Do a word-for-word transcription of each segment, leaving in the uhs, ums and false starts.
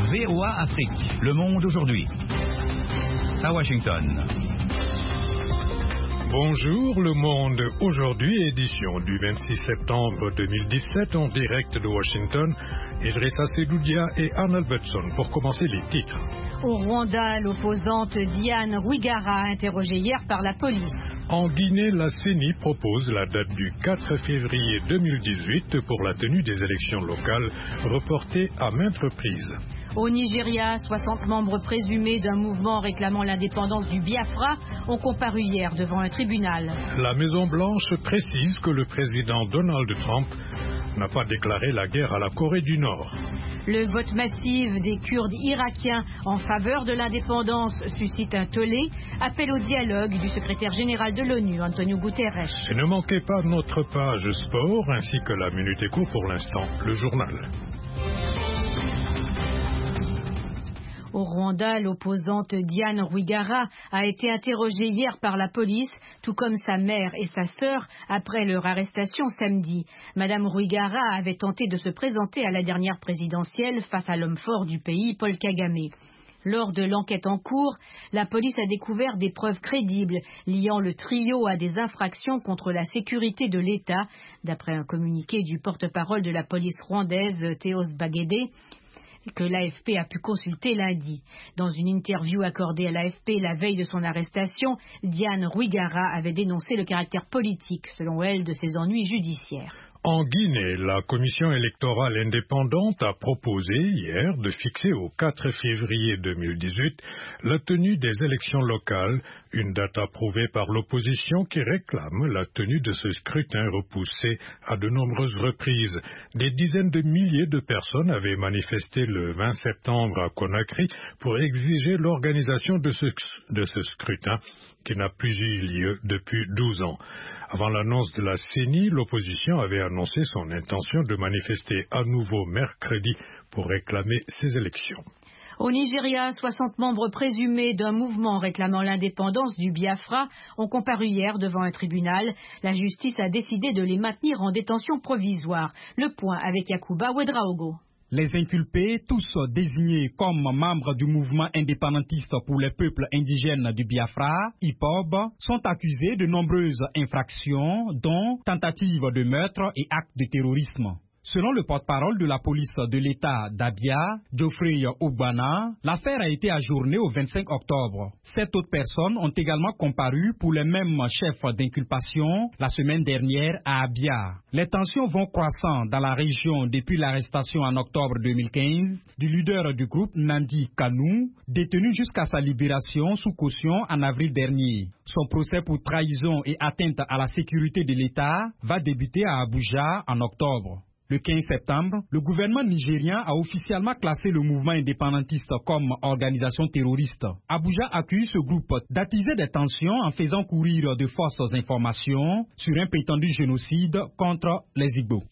V O A Afrique, Le Monde aujourd'hui. À Washington. Bonjour, Le Monde aujourd'hui, édition du vingt-six septembre deux mille dix-sept, en direct de Washington. Idrissa Sedoudia et Arnold Butson pour commencer les titres. Au Rwanda, l'opposante Diane Rwigara, interrogée hier par la police. En Guinée, la C E N I propose la date du quatre février deux mille dix-huit pour la tenue des élections locales, reportée à maintes reprises. Au Nigeria, soixante membres présumés d'un mouvement réclamant l'indépendance du Biafra ont comparu hier devant un tribunal. La Maison-Blanche précise que le président Donald Trump n'a pas déclaré la guerre à la Corée du Nord. Le vote massif des Kurdes irakiens en faveur de l'indépendance suscite un tollé. Appel au dialogue du secrétaire général de l'ONU, Antonio Guterres. Et ne manquez pas notre page sport ainsi que la Minute Éco, pour l'instant, le journal. Au Rwanda, l'opposante Diane Rwigara a été interrogée hier par la police, tout comme sa mère et sa sœur, après leur arrestation samedi. Madame Rwigara avait tenté de se présenter à la dernière présidentielle face à l'homme fort du pays, Paul Kagame. Lors de l'enquête en cours, la police a découvert des preuves crédibles liant le trio à des infractions contre la sécurité de l'État, d'après un communiqué du porte-parole de la police rwandaise, Théos Bagede, que l'A F P a pu consulter lundi. Dans une interview accordée à l'A F P la veille de son arrestation, Diane Rwigara avait dénoncé le caractère politique, selon elle, de ses ennuis judiciaires. En Guinée, la commission électorale indépendante a proposé hier de fixer au quatre février deux mille dix-huit la tenue des élections locales, une date approuvée par l'opposition qui réclame la tenue de ce scrutin repoussé à de nombreuses reprises. Des dizaines de milliers de personnes avaient manifesté le vingt septembre à Conakry pour exiger l'organisation de ce, de ce scrutin qui n'a plus eu lieu depuis douze ans. Avant l'annonce de la C E N I, l'opposition avait annoncé son intention de manifester à nouveau mercredi pour réclamer ces élections. Au Nigeria, soixante membres présumés d'un mouvement réclamant l'indépendance du Biafra ont comparu hier devant un tribunal. La justice a décidé de les maintenir en détention provisoire. Le point avec Yakuba Ouedraogo. Les inculpés, tous désignés comme membres du mouvement indépendantiste pour les peuples indigènes du Biafra, I P O B, sont accusés de nombreuses infractions, dont tentatives de meurtre et actes de terrorisme. Selon le porte-parole de la police de l'État d'Abia, Geoffrey Ogbana, l'affaire a été ajournée au vingt-cinq octobre. Sept autres personnes ont également comparu pour les mêmes chefs d'inculpation la semaine dernière à Abia. Les tensions vont croissant dans la région depuis l'arrestation en octobre deux mille quinze du leader du groupe Nandi Kanu, détenu jusqu'à sa libération sous caution en avril dernier. Son procès pour trahison et atteinte à la sécurité de l'État va débuter à Abuja en octobre. Le quinze septembre, le gouvernement nigérien a officiellement classé le mouvement indépendantiste comme organisation terroriste. Abuja accuse ce groupe d'attiser des tensions en faisant courir de fausses informations sur un prétendu génocide contre les Igbo.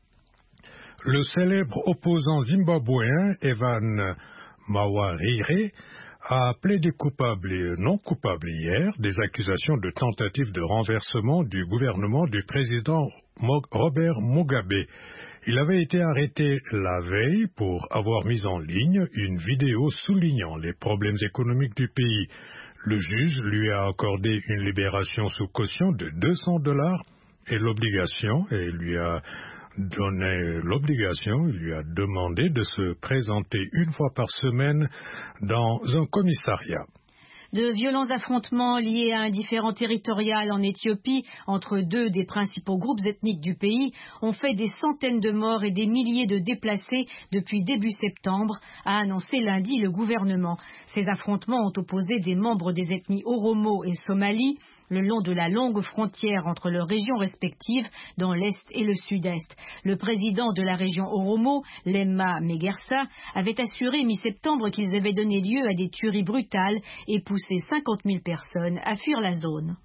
Le célèbre opposant zimbabwéen Evan Mawarire a plaidé coupable et non coupable hier des accusations de tentative de renversement du gouvernement du président Robert Mugabe. Il avait été arrêté la veille pour avoir mis en ligne une vidéo soulignant les problèmes économiques du pays. Le juge lui a accordé une libération sous caution de deux cents dollars et l'obligation, et lui a donné l'obligation, il lui a demandé de se présenter une fois par semaine dans un commissariat. De violents affrontements liés à un différend territorial en Éthiopie entre deux des principaux groupes ethniques du pays ont fait des centaines de morts et des milliers de déplacés depuis début septembre, a annoncé lundi le gouvernement. Ces affrontements ont opposé des membres des ethnies Oromo et Somali le long de la longue frontière entre leurs régions respectives dans l'Est et le Sud-Est. Le président de la région Oromo, Lemma Megersa, avait assuré mi-septembre qu'ils avaient donné lieu à des tueries brutales et poussé cinquante mille personnes à fuir la zone.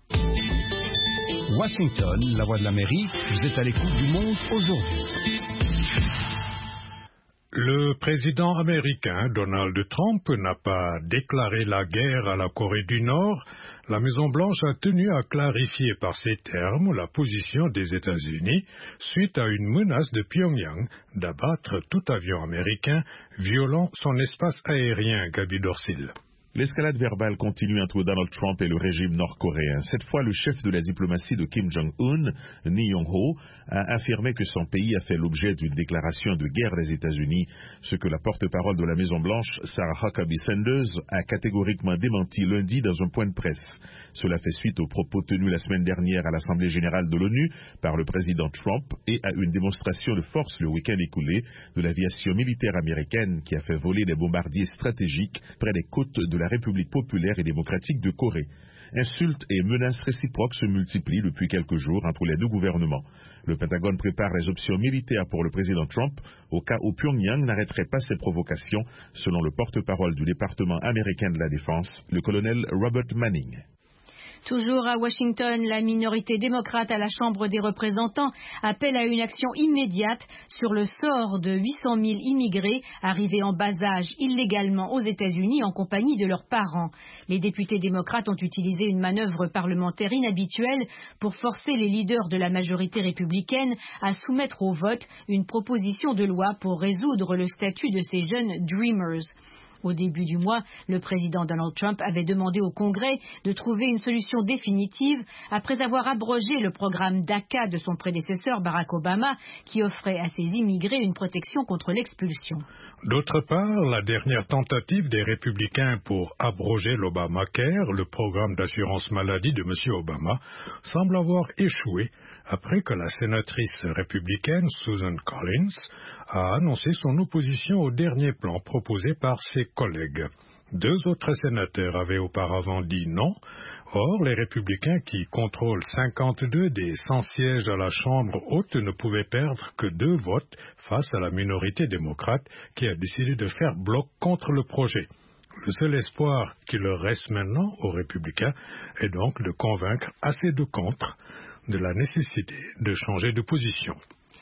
Washington, la voix de l'Amérique, vous êtes à l'écoute du Monde aujourd'hui. Le président américain Donald Trump n'a pas déclaré la guerre à la Corée du Nord. La Maison-Blanche a tenu à clarifier par ces termes la position des États-Unis suite à une menace de Pyongyang d'abattre tout avion américain violant son espace aérien, Gaby Dorsil. L'escalade verbale continue entre Donald Trump et le régime nord-coréen. Cette fois, le chef de la diplomatie de Kim Jong-un, Lee Yong-ho, a affirmé que son pays a fait l'objet d'une déclaration de guerre des États-Unis, ce que la porte-parole de la Maison-Blanche, Sarah Huckabee Sanders, a catégoriquement démenti lundi dans un point de presse. Cela fait suite aux propos tenus la semaine dernière à l'Assemblée générale de l'ONU par le président Trump et à une démonstration de force le week-end écoulé de l'aviation militaire américaine qui a fait voler des bombardiers stratégiques près des côtes de la République populaire et démocratique de Corée. Insultes et menaces réciproques se multiplient depuis quelques jours entre les deux gouvernements. Le Pentagone prépare les options militaires pour le président Trump au cas où Pyongyang n'arrêterait pas ses provocations, selon le porte-parole du département américain de la Défense, le colonel Robert Manning. Toujours à Washington, la minorité démocrate à la Chambre des représentants appelle à une action immédiate sur le sort de huit cent mille immigrés arrivés en bas âge illégalement aux États-Unis en compagnie de leurs parents. Les députés démocrates ont utilisé une manœuvre parlementaire inhabituelle pour forcer les leaders de la majorité républicaine à soumettre au vote une proposition de loi pour résoudre le statut de ces jeunes Dreamers. Au début du mois, le président Donald Trump avait demandé au Congrès de trouver une solution définitive après avoir abrogé le programme DACA de son prédécesseur Barack Obama qui offrait à ces immigrés une protection contre l'expulsion. D'autre part, la dernière tentative des républicains pour abroger l'Obamacare, le programme d'assurance maladie de M. Obama, semble avoir échoué après que la sénatrice républicaine Susan Collins a annoncé son opposition au dernier plan proposé par ses collègues. Deux autres sénateurs avaient auparavant dit non. Or, les républicains qui contrôlent cinquante-deux des cent sièges à la Chambre haute ne pouvaient perdre que deux votes face à la minorité démocrate qui a décidé de faire bloc contre le projet. Le seul espoir qui leur reste maintenant aux républicains est donc de convaincre assez de contre de la nécessité de changer de position.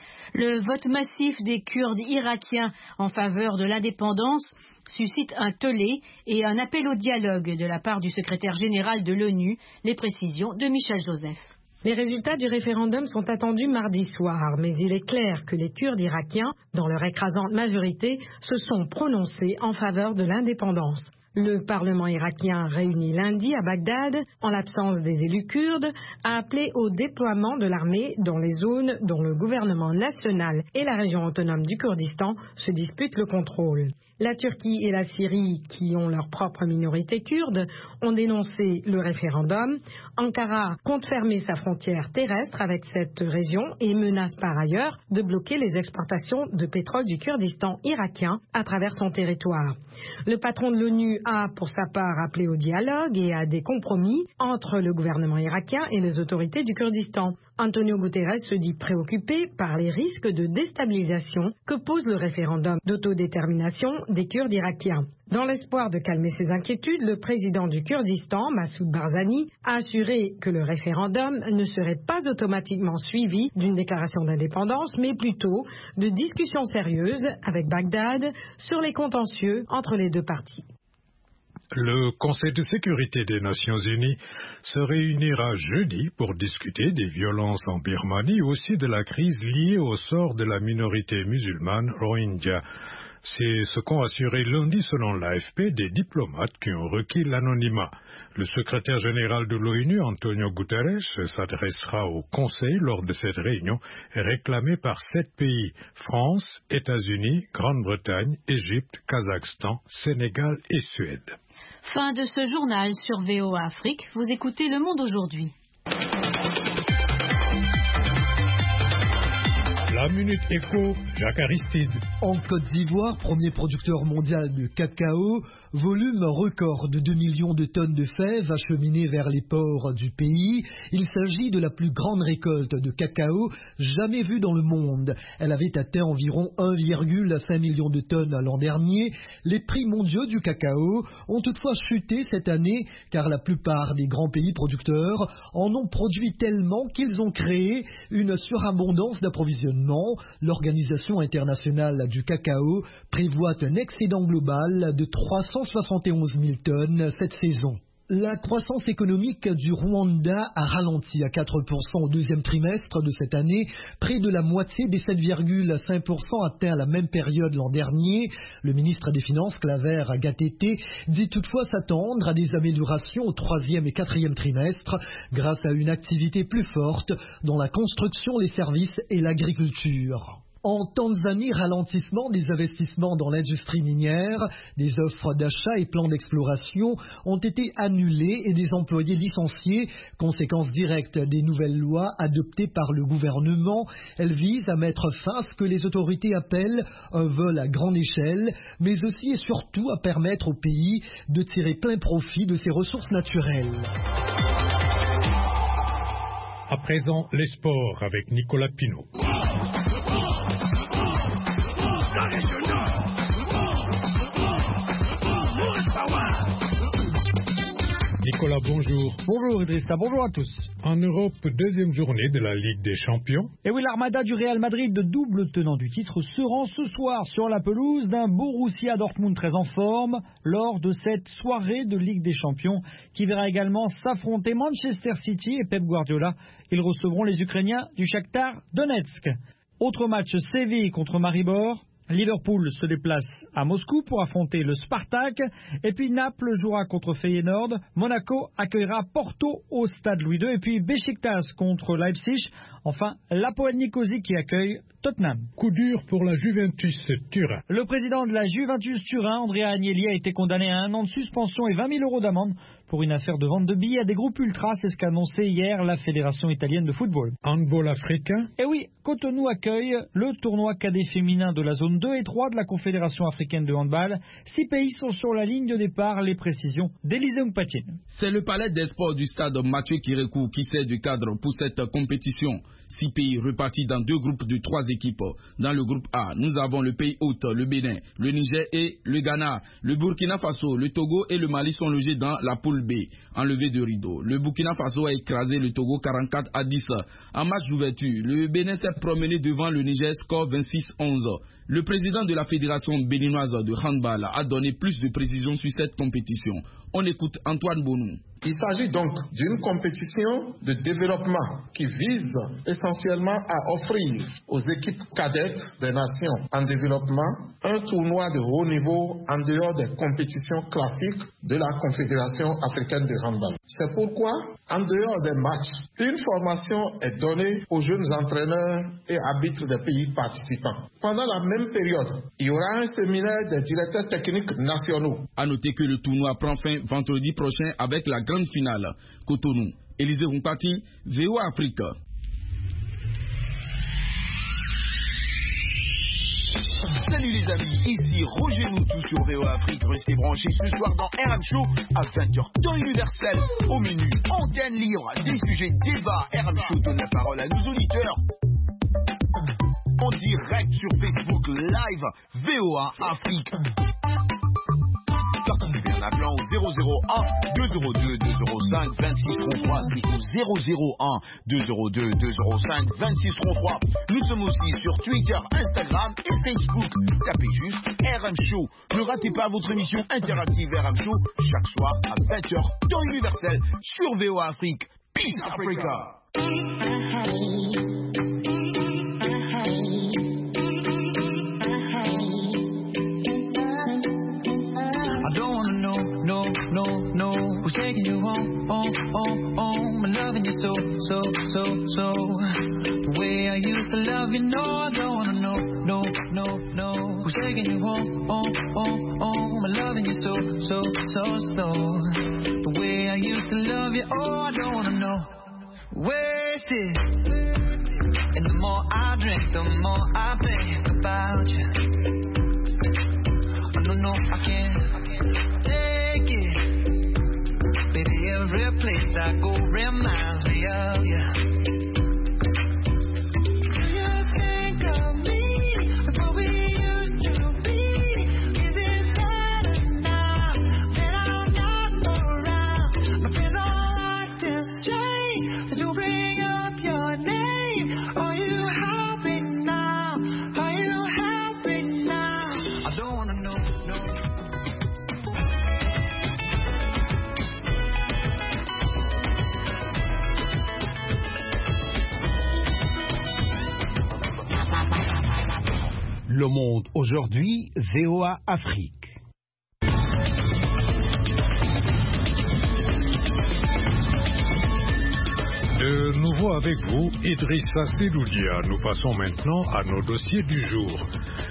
Le vote massif des Kurdes irakiens en faveur de l'indépendance suscite un tollé et un appel au dialogue de la part du secrétaire général de l'ONU, les précisions de Michel Joseph. Les résultats du référendum sont attendus mardi soir, mais il est clair que les Kurdes irakiens, dans leur écrasante majorité, se sont prononcés en faveur de l'indépendance. Le Parlement irakien réuni lundi à Bagdad, en l'absence des élus kurdes, a appelé au déploiement de l'armée dans les zones dont le gouvernement national et la région autonome du Kurdistan se disputent le contrôle. La Turquie et la Syrie, qui ont leur propre minorité kurde, ont dénoncé le référendum. Ankara compte fermer sa frontière terrestre avec cette région et menace par ailleurs de bloquer les exportations de pétrole du Kurdistan irakien à travers son territoire. Le patron de l'ONU a, pour sa part, appelé au dialogue et à des compromis entre le gouvernement irakien et les autorités du Kurdistan. Antonio Guterres se dit préoccupé par les risques de déstabilisation que pose le référendum d'autodétermination des Kurdes irakiens. Dans l'espoir de calmer ses inquiétudes, le président du Kurdistan, Massoud Barzani, a assuré que le référendum ne serait pas automatiquement suivi d'une déclaration d'indépendance, mais plutôt de discussions sérieuses avec Bagdad sur les contentieux entre les deux parties. Le Conseil de sécurité des Nations Unies se réunira jeudi pour discuter des violences en Birmanie, aussi de la crise liée au sort de la minorité musulmane Rohingya. C'est ce qu'ont assuré lundi, selon l'A F P, des diplomates qui ont requis l'anonymat. Le secrétaire général de l'ONU, Antonio Guterres, s'adressera au Conseil lors de cette réunion réclamée par sept pays, France, États-Unis, Grande-Bretagne, Égypte, Kazakhstan, Sénégal et Suède. Fin de ce journal sur V O A Afrique. Vous écoutez Le Monde aujourd'hui. La Minute Éco, Jacques Aristide. En Côte d'Ivoire, premier producteur mondial de cacao, volume record de deux millions de tonnes de fèves acheminées vers les ports du pays. Il s'agit de la plus grande récolte de cacao jamais vue dans le monde. Elle avait atteint environ un virgule cinq million de tonnes l'an dernier. Les prix mondiaux du cacao ont toutefois chuté cette année car la plupart des grands pays producteurs en ont produit tellement qu'ils ont créé une surabondance d'approvisionnement. L'Organisation internationale du cacao prévoit un excédent global de trois cent soixante et onze mille tonnes cette saison. La croissance économique du Rwanda a ralenti à quatre pour cent au deuxième trimestre de cette année, près de la moitié des sept virgule cinq pour cent atteints à la même période l'an dernier. Le ministre des Finances, Claver Gatete, dit toutefois s'attendre à des améliorations au troisième et quatrième trimestre grâce à une activité plus forte dans la construction, les services et l'agriculture. En Tanzanie, ralentissement des investissements dans l'industrie minière, des offres d'achat et plans d'exploration ont été annulés et des employés licenciés, conséquence directe des nouvelles lois adoptées par le gouvernement. Elles visent à mettre fin à ce que les autorités appellent un vol à grande échelle, mais aussi et surtout à permettre au pays de tirer plein profit de ses ressources naturelles. À présent, les sports avec Nicolas Pinault. Nicolas, bonjour. Bonjour Idrissa, bonjour à tous. En Europe, deuxième journée de la Ligue des Champions. Et oui, l'Armada du Real Madrid, double tenant du titre, se rend ce soir sur la pelouse d'un Borussia Dortmund très en forme lors de cette soirée de Ligue des Champions qui verra également s'affronter Manchester City et Pep Guardiola. Ils recevront les Ukrainiens du Shakhtar Donetsk. Autre match, Séville contre Maribor. Liverpool se déplace à Moscou pour affronter le Spartak. Et puis Naples jouera contre Feyenoord. Monaco accueillera Porto au stade Louis deux. Et puis Beşiktaş contre Leipzig. Enfin, l'Hapoel Nicosie qui accueille Tottenham. Coup dur pour la Juventus Turin. Le président de la Juventus Turin, Andrea Agnelli, a été condamné à un an de suspension et vingt mille euros d'amende pour une affaire de vente de billets à des groupes ultras. C'est ce qu'a annoncé hier la Fédération italienne de football. Handball africain. Et oui, Cotonou accueille le tournoi cadet féminin de la zone deux et trois de la Confédération africaine de handball. Six pays sont sur la ligne de départ. Les précisions d'Élisée Mpatine. C'est le palais des sports du stade Mathieu Kirekou qui sert de cadre pour cette compétition. Six pays repartis dans deux groupes de trois équipes. Dans le groupe A, nous avons le pays hôte, le Bénin, le Niger et le Ghana. Le Burkina Faso, le Togo et le Mali sont logés dans la poule B. Enlevé de rideau, le Burkina Faso a écrasé le Togo quarante-quatre à dix. En match d'ouverture, le Bénin s'est promené devant le Niger, score vingt-six à onze. Le président de la Fédération béninoise de handball a donné plus de précisions sur cette compétition. On écoute Antoine Bonou. Il s'agit donc d'une compétition de développement qui vise essentiellement à offrir aux équipes cadettes des nations en développement un tournoi de haut niveau en dehors des compétitions classiques de la Confédération africaine de handball. C'est pourquoi, en dehors des matchs, une formation est donnée aux jeunes entraîneurs et arbitres des pays participants. Pendant la même période, il y aura un séminaire des directeurs techniques nationaux. À noter que le tournoi prend fin vendredi prochain avec la grande finale. Cotonou, Élisée Mpati, V O A Afrique. Salut les amis, ici Roger Moutou sur V O A Afrique. Restez branchés ce soir dans R M Show à vingt heures temps universel. Au menu, antenne libre, des sujets débats. R M Show donne la parole à nos auditeurs. En direct sur Facebook Live, V O A Afrique. Participez en appelant au zéro zéro un deux zéro deux deux zéro cinq vingt-six trente-trois. C'est au zéro zéro un deux zéro deux deux zéro cinq vingt-six trente-trois. Nous sommes aussi sur Twitter, Instagram et Facebook. Tapez juste R M Show. Ne ratez pas votre émission interactive R M Show chaque soir à vingt heures temps universel sur V O A Afrique. Peace Africa. No, no, no, who's taking you home, home, home, home? I'm loving you so, so, so, so. The way I used to love you, no, I don't wanna know, no, no, no. Who's taking you home, home, home, home? I'm loving you so, so, so, so. The way I used to love you, oh, I don't wanna know. Wasted. And the more I drink, the more I think about you. Oh, no, no, I can't. Baby, every place I go reminds me of you. Do you think of me before we used to be? Is it better now that I'm not around? My friends all acting strange. Did you bring up your name? Are you happy now? Are you happy now? I don't wanna know, no. Le Monde aujourd'hui, V O A Afrique. De nouveau avec vous, Idrissa Seloudia. Nous passons maintenant à nos dossiers du jour.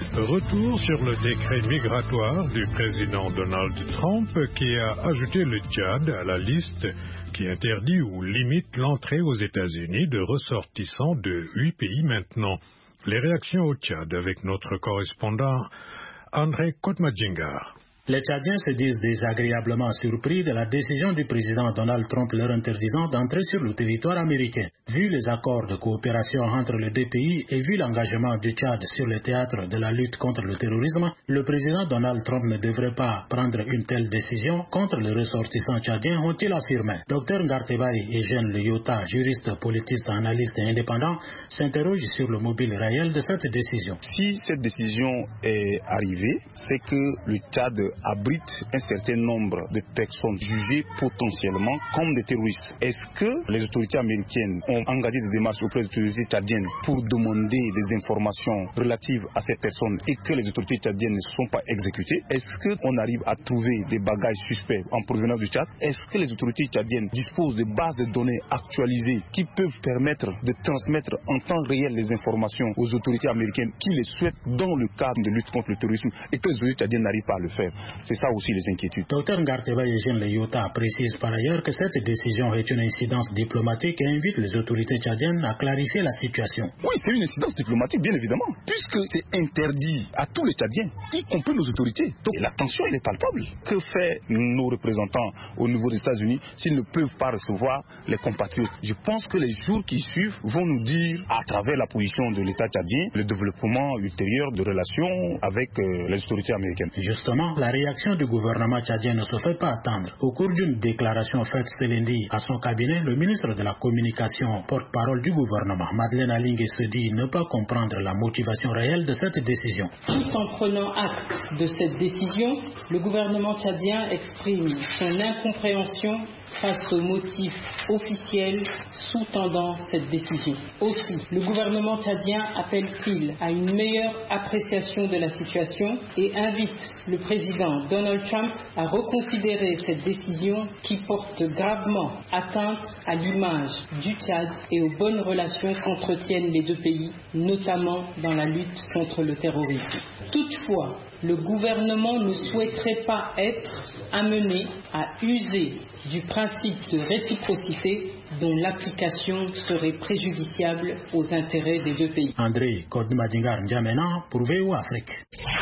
Retour sur le décret migratoire du président Donald Trump qui a ajouté le Tchad à la liste qui interdit ou limite l'entrée aux États-Unis de ressortissants de huit pays maintenant. Les réactions au Tchad avec notre correspondant André Kotmadjingar. Les Tchadiens se disent désagréablement surpris de la décision du président Donald Trump leur interdisant d'entrer sur le territoire américain. Vu les accords de coopération entre les deux pays et vu l'engagement du Tchad sur le théâtre de la lutte contre le terrorisme, le président Donald Trump ne devrait pas prendre une telle décision contre les ressortissants tchadiens, ont-ils affirmé. Docteur Ngartebaye Eugène Leyota, juriste, politiste, analyste et indépendant, s'interroge sur le mobile réel de cette décision. Si cette décision est arrivée, c'est que le Tchad abrite un certain nombre de personnes jugées potentiellement comme des terroristes. Est-ce que les autorités américaines ont engagé des démarches auprès des autorités tchadiennes pour demander des informations relatives à ces personnes et que les autorités tchadiennes ne sont pas exécutées? Est-ce qu'on arrive à trouver des bagages suspects en provenance du Tchad? Est-ce que les autorités tchadiennes disposent de bases de données actualisées qui peuvent permettre de transmettre en temps réel les informations aux autorités américaines qui les souhaitent dans le cadre de lutte contre le terrorisme et que les autorités tchadiennes n'arrivent pas à le faire? C'est ça aussi les inquiétudes. Docteur Ngartebaye Eugène Leyota précise par ailleurs que cette décision est une incidence diplomatique et invite les autorités tchadiennes à clarifier la situation. Oui, c'est une incidence diplomatique, bien évidemment, puisque c'est interdit à tous les Tchadiens, y compris nos autorités. Donc la tension, elle est palpable. Que fait nos représentants au niveau des États-Unis s'ils ne peuvent pas recevoir les compatriotes? Je pense que les jours qui suivent vont nous dire, à travers la position de l'État tchadien, le développement ultérieur de relations avec euh, les autorités américaines. Justement, la La réaction du gouvernement tchadien ne se fait pas attendre. Au cours d'une déclaration faite ce lundi à son cabinet, le ministre de la Communication, porte-parole du gouvernement, Madeleine Alingé, se dit ne pas comprendre la motivation réelle de cette décision. Tout en prenant acte de cette décision, le gouvernement tchadien exprime son incompréhension face aux motifs officiels sous-tendant cette décision. Aussi, le gouvernement tchadien appelle-t-il à une meilleure appréciation de la situation et invite le président Donald Trump à reconsidérer cette décision qui porte gravement atteinte à l'image du Tchad et aux bonnes relations qu'entretiennent les deux pays, notamment dans la lutte contre le terrorisme. Toutefois, le gouvernement ne souhaiterait pas être amené à user du principe de réciprocité dont l'application serait préjudiciable aux intérêts des deux pays. André Kodmadingar N'Djamena pour V O A Afrique.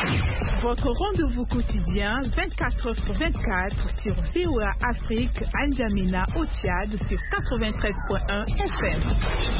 Votre rendez-vous quotidien vingt-quatre heures sur vingt-quatre sur V O A Afrique à N'Djamena au Tchad sur quatre-vingt-treize point un F M.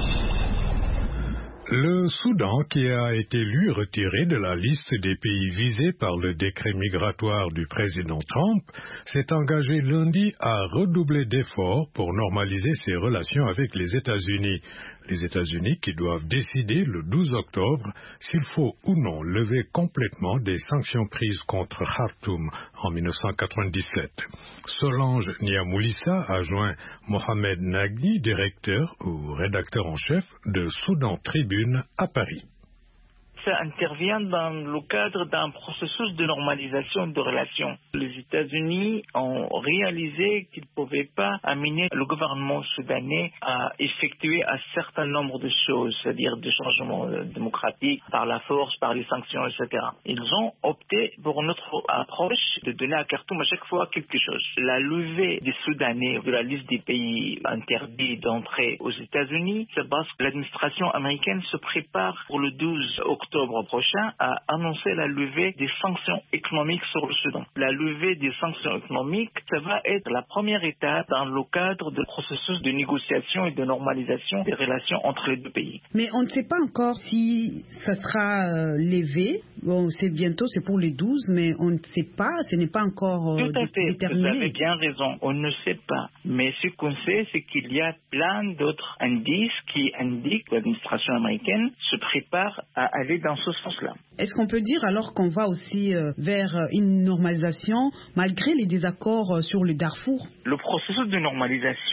Le Soudan, qui a été lui retiré de la liste des pays visés par le décret migratoire du président Trump, s'est engagé lundi à redoubler d'efforts pour normaliser ses relations avec les États-Unis. Les États-Unis qui doivent décider le douze octobre s'il faut ou non lever complètement des sanctions prises contre Khartoum en mille neuf cent quatre-vingt-dix-sept. Solange Niamoulissa a joint Mohamed Nagni, directeur ou rédacteur en chef de Soudan Tribune à Paris. Ça intervient dans le cadre d'un processus de normalisation de relations. Les États-Unis ont réalisé qu'ils ne pouvaient pas amener le gouvernement soudanais à effectuer un certain nombre de choses, c'est-à-dire des changements démocratiques par la force, par les sanctions, et cetera. Ils ont opté pour notre approche de donner à Khartoum à chaque fois quelque chose. La levée des Soudanais de la liste des pays interdits d'entrer aux États-Unis, c'est parce que l'administration américaine se prépare pour le douze octobre prochain à annoncer la levée des sanctions économiques sur le Soudan. La levée des sanctions économiques, ça va être la première étape dans le cadre du processus de négociation et de normalisation des relations entre les deux pays. Mais on ne sait pas encore si ça sera euh, levé. Bon, c'est bientôt, c'est pour les douze, mais on ne sait pas, ce n'est pas encore euh, Tout à fait, déterminé. vous avez bien raison, on ne sait pas. Mais ce qu'on sait, c'est qu'il y a plein d'autres indices qui indiquent que l'administration américaine se prépare à aller dans ce sens-là. Est-ce qu'on peut dire alors qu'on va aussi euh, vers une normalisation malgré les désaccords euh, sur le Darfour? Le processus de normalisation,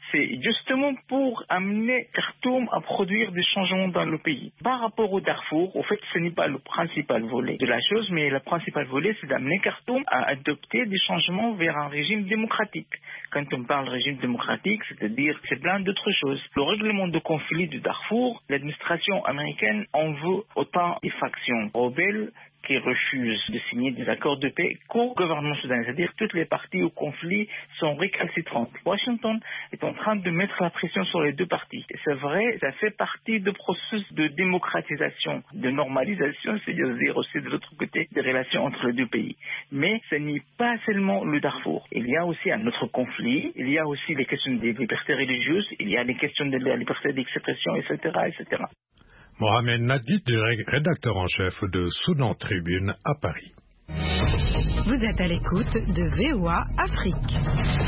c'est justement pour amener Khartoum à produire des changements dans le pays. Par rapport au Darfour, au fait, ce n'est pas le principal volet de la chose, mais le principal volet, c'est d'amener Khartoum à adopter des changements vers un régime démocratique. Quand on parle de régime démocratique, c'est-à-dire c'est plein d'autres choses. Le règlement de conflit du Darfour, l'administration américaine en veut autant des factions rebelles qui refusent de signer des accords de paix qu'au gouvernement soudanais. C'est-à-dire que toutes les parties au conflit sont récalcitrantes. Washington est en train de mettre la pression sur les deux parties. Et c'est vrai, ça fait partie du processus de démocratisation, de normalisation, c'est-à-dire aussi de l'autre côté des relations entre les deux pays. Mais ce n'est pas seulement le Darfour. Il y a aussi un autre conflit, il y a aussi les questions des libertés religieuses, il y a les questions de la liberté d'expression, et cetera, et cetera. Mohamed Nadid, rédacteur en chef de Soudan Tribune à Paris. Vous êtes à l'écoute de V O A Afrique.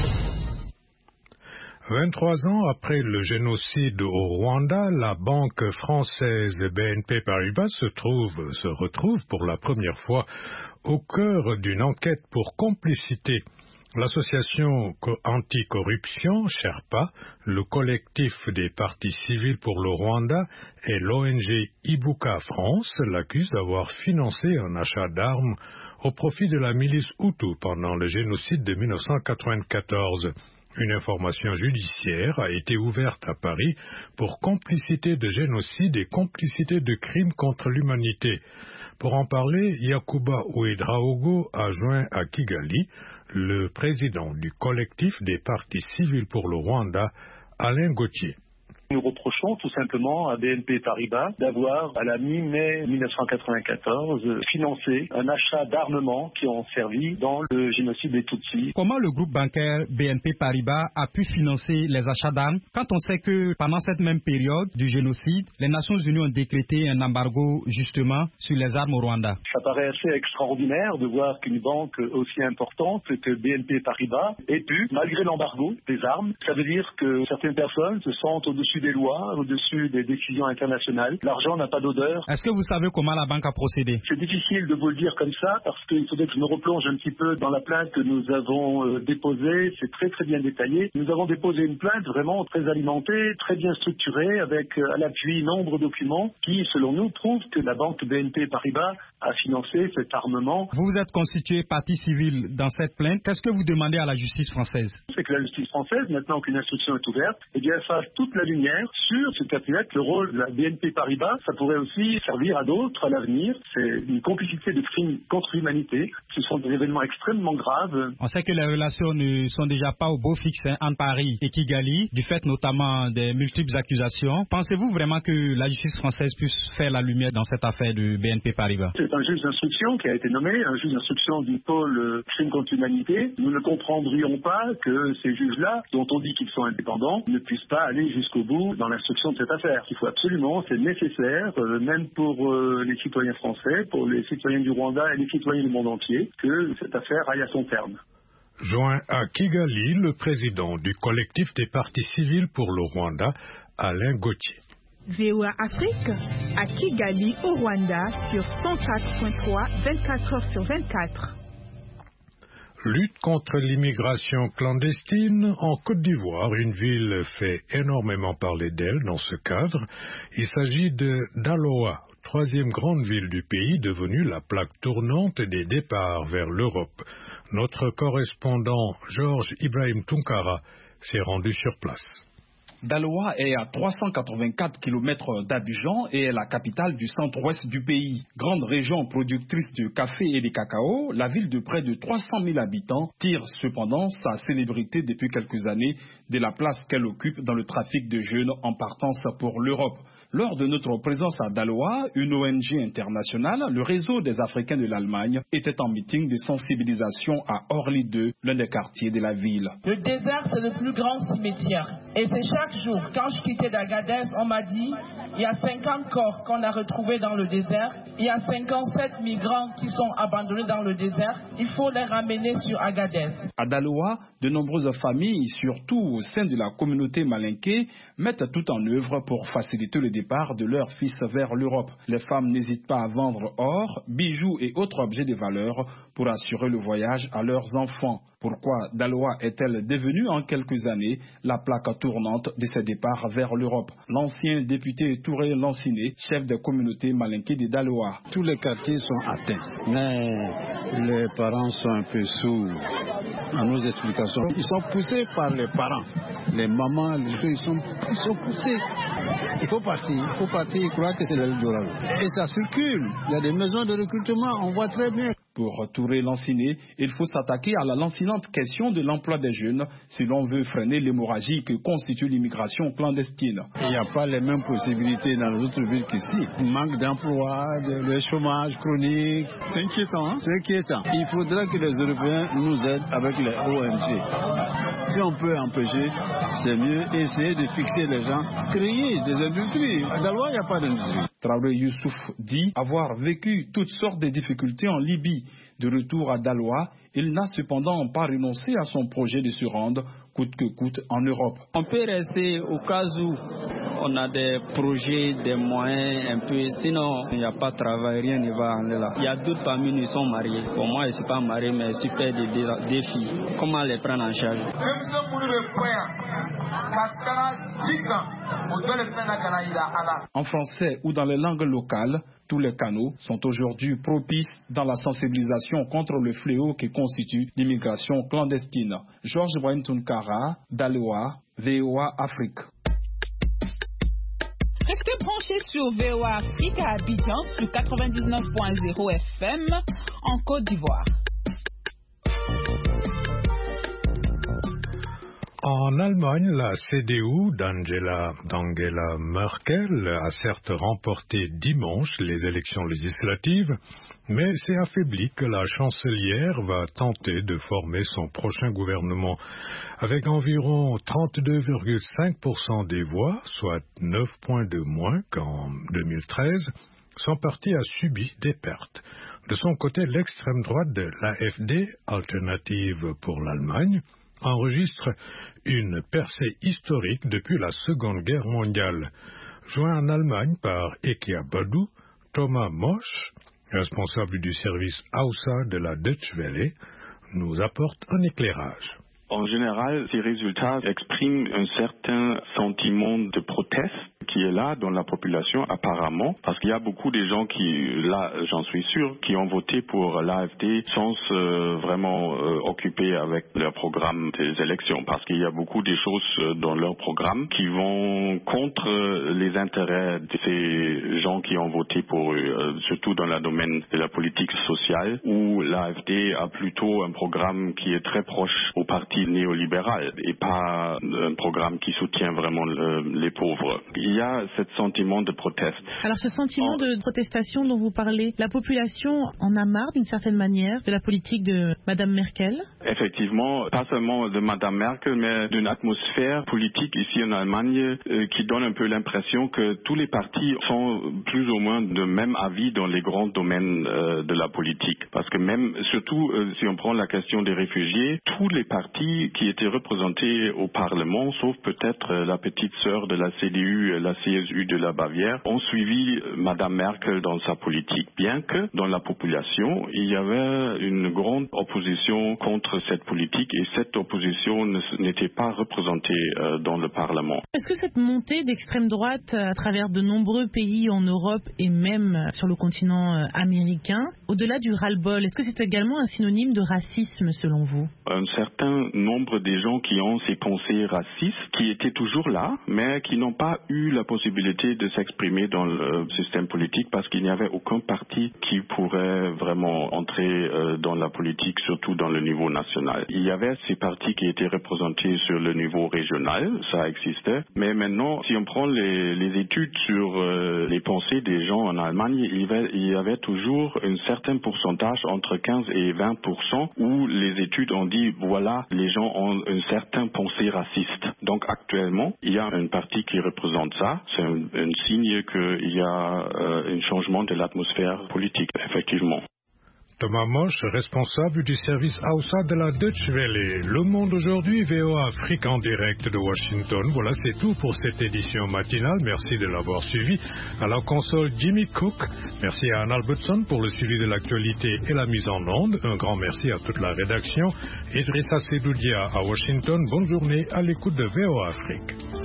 vingt-trois ans après le génocide au Rwanda, la banque française B N P Paribas se trouve, se retrouve pour la première fois au cœur d'une enquête pour complicité. L'association anticorruption, Sherpa, le collectif des partis civils pour le Rwanda et l'O N G Ibuka France l'accusent d'avoir financé un achat d'armes au profit de la milice Hutu pendant le génocide de mille neuf cent quatre-vingt-quatorze. Une information judiciaire a été ouverte à Paris pour complicité de génocide et complicité de crimes contre l'humanité. Pour en parler, Yakuba Ouedraogo a joint à Kigali le président du collectif des partis civils pour le Rwanda, Alain Gauthier. Nous reprochons tout simplement à B N P Paribas d'avoir, à la mi-mai mille neuf cent quatre-vingt-quatorze, financé un achat d'armements qui ont servi dans le génocide des Tutsis. Comment le groupe bancaire B N P Paribas a pu financer les achats d'armes quand on sait que pendant cette même période du génocide, les Nations Unies ont décrété un embargo justement sur les armes au Rwanda? Ça paraît assez extraordinaire de voir qu'une banque aussi importante que B N P Paribas ait pu, malgré l'embargo des armes, ça veut dire que certaines personnes se sentent au-dessus des lois, au-dessus des décisions internationales. L'argent n'a pas d'odeur. Est-ce que vous savez comment la banque a procédé? C'est difficile de vous le dire comme ça parce qu'il faudrait que je me replonge un petit peu dans la plainte que nous avons euh, déposée. C'est très très bien détaillé. Nous avons déposé une plainte vraiment très alimentée, très bien structurée, avec euh, à l'appui nombre de documents qui, selon nous, prouvent que la banque B N P Paribas a financé cet armement. Vous vous êtes constitué partie civile dans cette plainte. Qu'est-ce que vous demandez à la justice française? C'est que la justice française, maintenant qu'une instruction est ouverte, eh bien, fasse toute la lumière sur ce qu'a pu être le rôle de la B N P Paribas. Ça pourrait aussi servir à d'autres à l'avenir. C'est une complicité de crimes contre l'humanité. Ce sont des événements extrêmement graves. On sait que les relations ne sont déjà pas au beau fixe hein, entre Paris et Kigali, du fait notamment des multiples accusations. Pensez-vous vraiment que la justice française puisse faire la lumière dans cette affaire de B N P Paribas? C'est un juge d'instruction qui a été nommé, un juge d'instruction du pôle euh, crimes contre l'humanité. Nous ne comprendrions pas que ces juges-là, dont on dit qu'ils sont indépendants, ne puissent pas aller jusqu'au bout dans l'instruction de cette affaire. Il faut absolument, c'est nécessaire, euh, même pour euh, les citoyens français, pour les citoyens du Rwanda et les citoyens du monde entier, que cette affaire aille à son terme. Joint à Kigali, le président du collectif des partis civils pour le Rwanda, Alain Gauthier. V O A Afrique, à Kigali, au Rwanda, sur cent quatre point trois, vingt-quatre heures sur vingt-quatre. Lutte contre l'immigration clandestine en Côte d'Ivoire, une ville fait énormément parler d'elle dans ce cadre. Il s'agit de Daloa, troisième grande ville du pays, devenue la plaque tournante des départs vers l'Europe. Notre correspondant Georges Ibrahim Tunkara s'est rendu sur place. Daloa est à trois cent quatre-vingt-quatre kilomètres d'Abidjan et est la capitale du centre-ouest du pays. Grande région productrice de café et de cacao, la ville de près de trois cent mille habitants tire cependant sa célébrité depuis quelques années de la place qu'elle occupe dans le trafic de jeunes en partance pour l'Europe. Lors de notre présence à Daloa, une O N G internationale, le réseau des Africains de l'Allemagne, était en meeting de sensibilisation à Orly deux, l'un des quartiers de la ville. Le désert, c'est le plus grand cimetière. Et c'est chaque Chaque jour, quand je quittais d'Agadez, on m'a dit il y a cinquante corps qu'on a retrouvés dans le désert, il y a cinquante-sept migrants qui sont abandonnés dans le désert, il faut les ramener sur Agadez. À Daloa, de nombreuses familles, surtout au sein de la communauté malinké, mettent tout en œuvre pour faciliter le départ de leurs fils vers l'Europe. Les femmes n'hésitent pas à vendre or, bijoux et autres objets de valeur pour assurer le voyage à leurs enfants. Pourquoi Daloa est-elle devenue en quelques années la plaque tournante de ses départs vers l'Europe? L'ancien député Touré Lanciné, chef des communautés malinké de Daloa. Tous les quartiers sont atteints, mais les parents sont un peu sourds à nos explications. Ils sont poussés par les parents, les mamans, les filles, ils sont, ils sont poussés. Il faut partir, il faut partir, ils croient que c'est l'Eldorado. Et ça circule, il y a des maisons de recrutement, on voit très bien. Pour Touré Lanciné, il faut s'attaquer à la lancinante question de l'emploi des jeunes si l'on veut freiner l'hémorragie que constitue l'immigration clandestine. Il n'y a pas les mêmes possibilités dans les autres villes qu'ici. Manque d'emploi, de, le chômage chronique. C'est inquiétant, hein? C'est inquiétant. Il faudra que les Européens nous aident avec les O N G. Si on peut empêcher, c'est mieux. Essayer de fixer les gens, créer des industries. D'abord, il n'y a pas d'industrie. Traoré Youssouf dit avoir vécu toutes sortes de difficultés en Libye. De retour à Daloa, il n'a cependant pas renoncé à son projet de se rendre coûte que coûte en Europe. On peut rester au cas où on a des projets, des moyens un peu, sinon il n'y a pas de travail, rien ne va aller là. Il y a d'autres parmi nous qui sont mariés. Pour moi, je ne suis pas marié, mais je suis père de deux filles. Comment les prendre en charge? En français ou dans les langues locales, tous les canaux sont aujourd'hui propices dans la sensibilisation contre le fléau qui constitue l'immigration clandestine. Georges Bointunkara, Daloa, V O A Afrique. Restez branchés sur V O A Afrique à Abidjan sur quatre-vingt-dix-neuf point zéro F M en Côte d'Ivoire. En Allemagne, la C D U d'Angela, d'Angela Merkel a certes remporté dimanche les élections législatives, mais c'est affaibli que la chancelière va tenter de former son prochain gouvernement. Avec environ trente-deux virgule cinq pour cent des voix, soit neuf points de moins qu'en deux mille treize, son parti a subi des pertes. De son côté, l'extrême droite de l'A F D, Alternative pour l'Allemagne, enregistre une percée historique depuis la Seconde Guerre mondiale. Joint en Allemagne par Ekia Badou, Thomas Mosch, responsable du service Hausa de la Deutsche Welle, nous apporte un éclairage. En général, ces résultats expriment un certain sentiment de proteste qui est là dans la population apparemment, parce qu'il y a beaucoup de gens qui, là j'en suis sûr, qui ont voté pour l'A F D sans se vraiment euh, occuper avec leur programme des élections, parce qu'il y a beaucoup de choses dans leur programme qui vont contre les intérêts de ces gens qui ont voté pour eux, euh, surtout dans le domaine de la politique sociale, où l'A F D a plutôt un programme qui est très proche au parti néolibéral et pas un programme qui soutient vraiment le, les pauvres. Il y a ce sentiment de proteste. Alors ce sentiment en... de protestation dont vous parlez, la population en a marre d'une certaine manière de la politique de Madame Merkel? Effectivement, pas seulement de Madame Merkel, mais d'une atmosphère politique ici en Allemagne euh, qui donne un peu l'impression que tous les partis sont plus ou moins de même avis dans les grands domaines euh, de la politique. Parce que même, surtout euh, si on prend la question des réfugiés, tous les partis qui étaient représentés au Parlement, sauf peut-être euh, la petite sœur de la C D U, la C S U de la Bavière, ont suivi Madame Merkel dans sa politique, bien que dans la population, il y avait une grande opposition contre cette politique et cette opposition n'était pas représentée euh, dans le Parlement. Est-ce que cette montée d'extrême droite à travers de nombreux pays en Europe et même sur le continent américain, au-delà du ras-le-bol, est-ce que c'est également un synonyme de racisme selon vous? Un certain nombre des gens qui ont ces pensées racistes, qui étaient toujours là, mais qui n'ont pas eu la la possibilité de s'exprimer dans le système politique parce qu'il n'y avait aucun parti qui pourrait vraiment entrer euh, dans la politique, surtout dans le niveau national. Il y avait ces partis qui étaient représentés sur le niveau régional, ça existait, mais maintenant, si on prend les, les études sur euh, les pensées des gens en Allemagne, il y, avait, il y avait toujours un certain pourcentage entre quinze et vingt pour cent où les études ont dit, voilà, les gens ont une certaine pensée raciste. Donc actuellement, il y a une partie qui représente ça. C'est un, un signe qu'il y a euh, un changement de l'atmosphère politique, effectivement. Thomas Mosch, responsable du service Hausa de la Deutsche Welle. Le Monde aujourd'hui, V O A Afrique en direct de Washington. Voilà, c'est tout pour cette édition matinale. Merci de l'avoir suivi. À la console, Jimmy Cook. Merci à Anne Albertson pour le suivi de l'actualité et la mise en onde. Un grand merci à toute la rédaction. Idrissa Sedoudia à Washington. Bonne journée à l'écoute de V O A Afrique.